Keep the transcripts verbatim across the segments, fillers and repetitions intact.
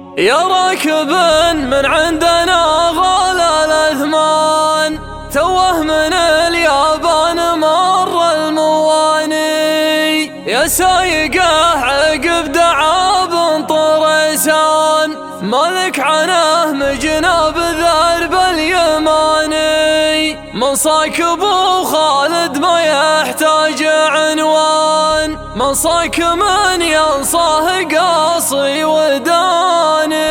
يا راكب من عندنا غالى الأثمان، توه من اليابان مر المواني، يا سايقه عقب دعاب طريسان، مالك عنه مجناب ذرب اليماني، منصاك ابو خالد ما يحتاج عنوان، منصاك من ينصاه قاصي وداني.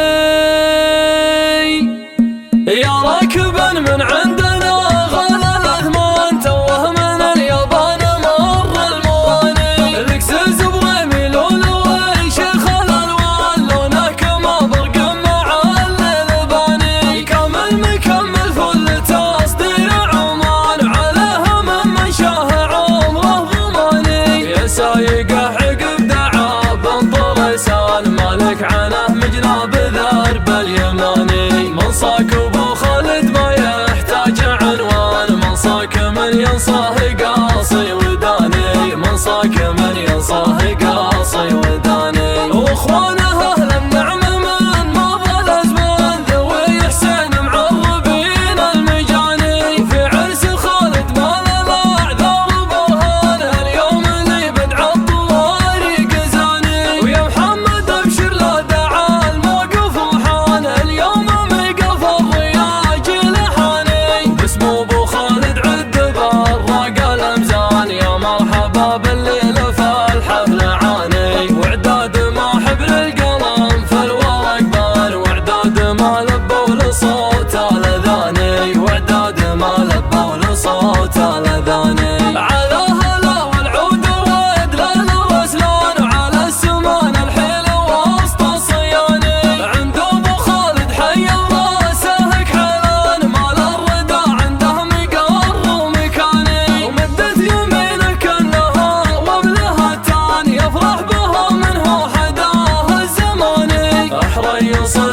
يا راكبا من عندنا غلا الأثمان، توه من اليابان مر المواني، الكسز بريمي لولو وشيخ الألوان، لونه كما برق مع اللباني، كامل مكمل فل تصدير عمان، عليه من مشاه عمره ضماني، يا سايقه عقب دعاب طريسان، مالك عنه مجناب ذرب اليماني، منصاك ابو خالد ما يحتاج عنوان، منصاك من ينصاه قاصي وداني، منصاك من ينصاه قاصي وداني، واخوانه اهل النعم من مضى الازمان، ذوي حسين معربين المجاني، في عرس خالد ما له اعذار برهان، اليوم اللي بدع الطوارق زاني، ويا محمد ابشر لا دعا الموقف وحان، اليوم مقف الرياج لحاني، باسمه ابو خالد عد براق الامزان، يا مرحبا بالليل فالحفل عاني، واعداد ما حبل القلم في الورق بان، واعداد ما لبوا لصوت الاذاني، واعداد ما لبوا لصوت الاذاني، على هلا والعود وادلال الرسلان، وعلى السمان الحيل وسط الصياني، عند ابو خالد حي راسه كحلان، مال الردى عنده مقر ومكاني، ومدت يمينك انها وبلها تان، يفرح بها منه حداه الزماني، احرى يصير